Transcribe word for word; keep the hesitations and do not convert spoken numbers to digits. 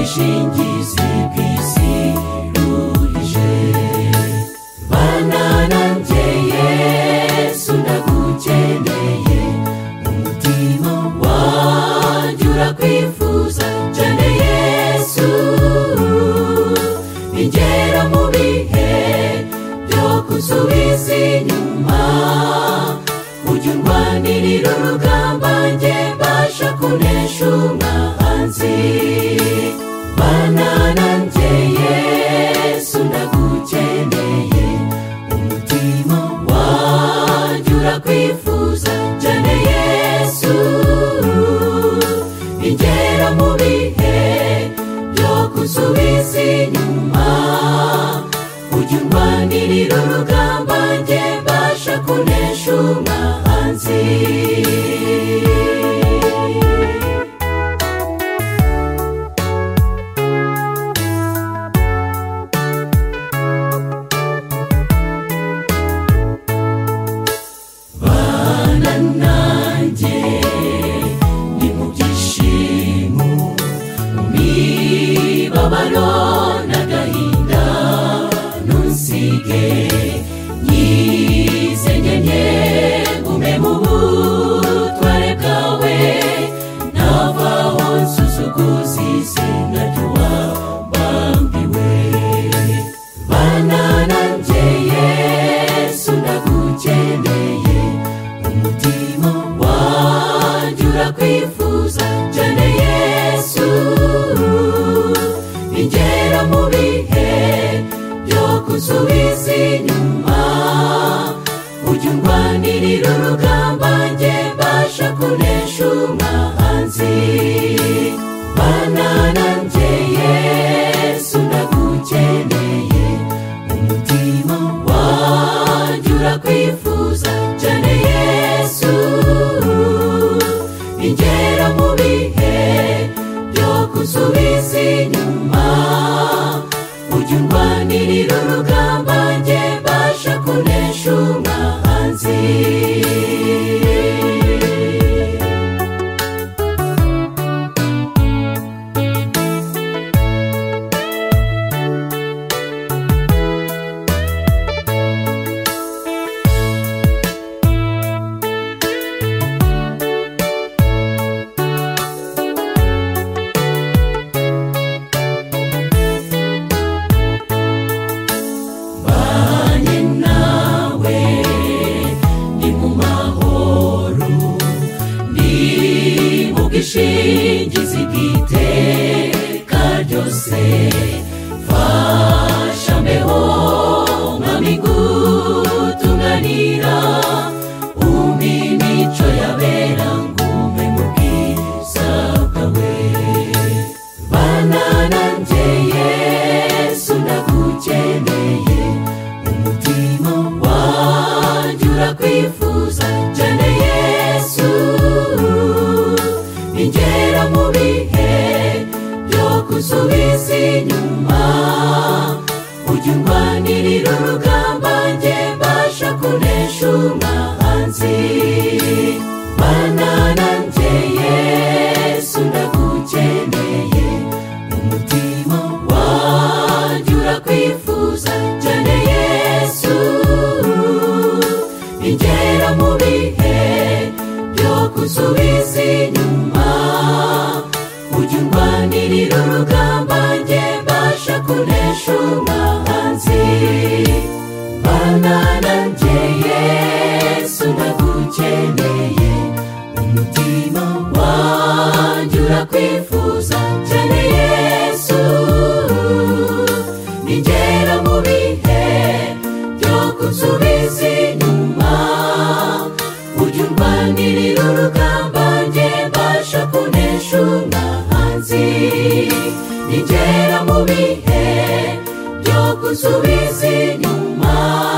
ubwishingizi bw'isi ruhije. Bana nanjye Yesu ndagukeneye, umutima wanjye urakwifuza cyane Yesu. Ingera mu bihe byo gusubiza inyuma, ujya undwanirira urugamba njye mbasha kunesha umwanzi. Bana nanjye Yesu ndagukeneye, umutima wanjye urakwifuza cyane Yesu. Ingera mu bihe byo gusubiza inyuma, ujya undwanirira urugamba njye mbasha kunesha umwanzi. Bana nanjye ni mu byishimo, mu mibabaro n'agahinda, ntusige nyizenyenye ngume mu butware bwawe. Navaho nsuzuguza izina ry'uwabambiwe. Bana nanjye Yesu ndagukeneye, umutima wanjye urakwifuza cyane Yesu. Ingera mu bihe byo gusubiza inyuma, ujya undwanirira urugamba njye mbasha kunesha umwanzi. Bana nanjye Yesu ndagukeneye, umutima wanjye urakwifuza cyane Yesu. Ingera mu bihe byo gusubiza inyuma, ujya undwanirira urugamba njye mbasha kunesha umwanzi. Banye nawe ndi mu mahoro, ndi mu bwishingizi bw'iteka ryose. Fasha mbeho mwami gutunganira, umpa imico yabera ngume mu bwiza bwawe. Bana nanjye Yesu ndagukeneye, umutima wanjye urakwifuza cyane Yesu. Ingera mu bihe byo gusubiza inyuma, ujya undwanirira urugamba njye mbasha kunesha umwanzi. Bana nanjye Yesu ndagukeneye, umutima wanjye urakwifuza cyane Yesu. Ingera mu bihe byo gusubiza inyuma, ujya undwanirira urugamba njye mbasha kunesha umwanzi. Bana nanjye Yesu ndagukeneye, umutima wanjye urakwifuza cyane Yesu. Ingera mu bihe byo gusubiza inyuma, ujya undwanirira urugamba njye mbasha kunesha umwanzi. Ingera mu bihe byo gusubiza inyuma,